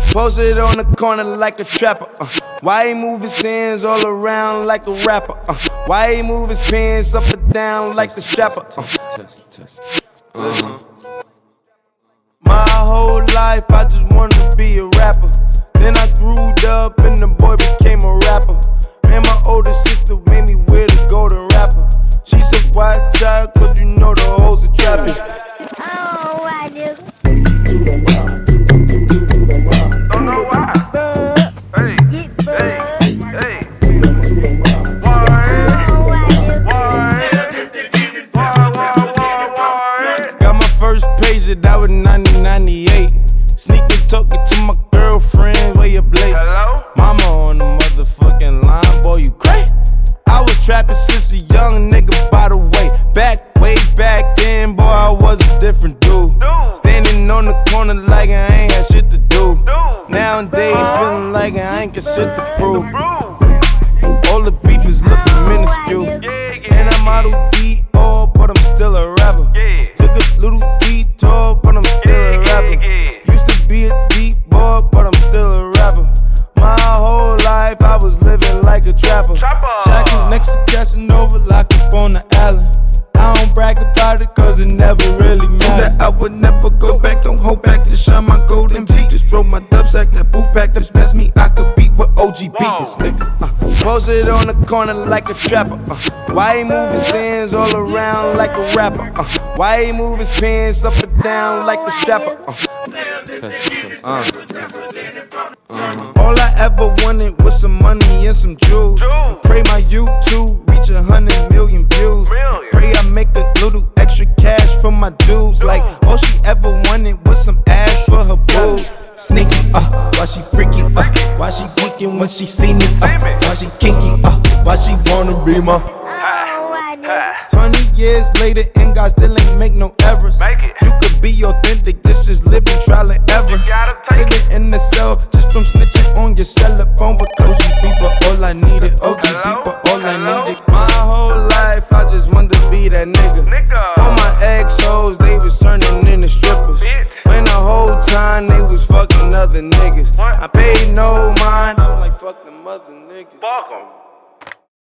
Posted on the corner like a trapper. Why he move his hands all around like a rapper? Why he move his pants up and down like a strapper? My whole life I just wanted to be a rapper. Then I grew up and the boy became a rapper. Man, my older sister made me wear the golden rapper. She said, watch out, cause you know the hoes are trapping. Oh, why, nigga? Don't know why. Hey, hey, hey. Got my first page that was 1998. Sneaking talking to my girlfriend, where you Blake? Hello? Mama on the motherfucking line, boy, you crazy? I was trapping since a young nigga, by the way. Way back then, boy, I was a different dude. Standing on the corner like I ain't had shit to do. Nowadays, feeling like I ain't got shit to prove. All the beef is looking minuscule. And I'm model D.O., but I'm still a rapper. Took a little detour, but I'm still a rapper. Used to be a deep boy, but I'm still a rapper. My whole life I was living like a trapper. Shacking next to Casanova, locked up on the island. I don't brag about it cause it never really mattered. That I would never go back, don't hold back to shine my golden teeth. Just throw my dub sack, that booth back, that's best me. I could beat with OG beat this nigga. Posted on the corner like a trapper. Why he move his hands all around like a rapper? Why he move his pants up and down like a strapper? All I ever wanted was some money and some jewels. Pray my YouTube reach 100 million views. Pray I make a little extra cash for my dudes. Like all she ever wanted was some ass for her boo. Sneaky, why she freaky, why she geeking when she see me, why she kinky, why she wanna be my 20 years later and God still ain't make no errors. You could be authentic, this just living trial and error. Sitting in the cell just from snitching on your cell phone. But OG people, all I needed, OG people, all I needed. My whole life I just wanted to be that nigga. All my ex-hoes, they was turning into strippers. When the whole time they was fucking other niggas. I paid no mind, I'm like fuck them other niggas. Fuck 'em.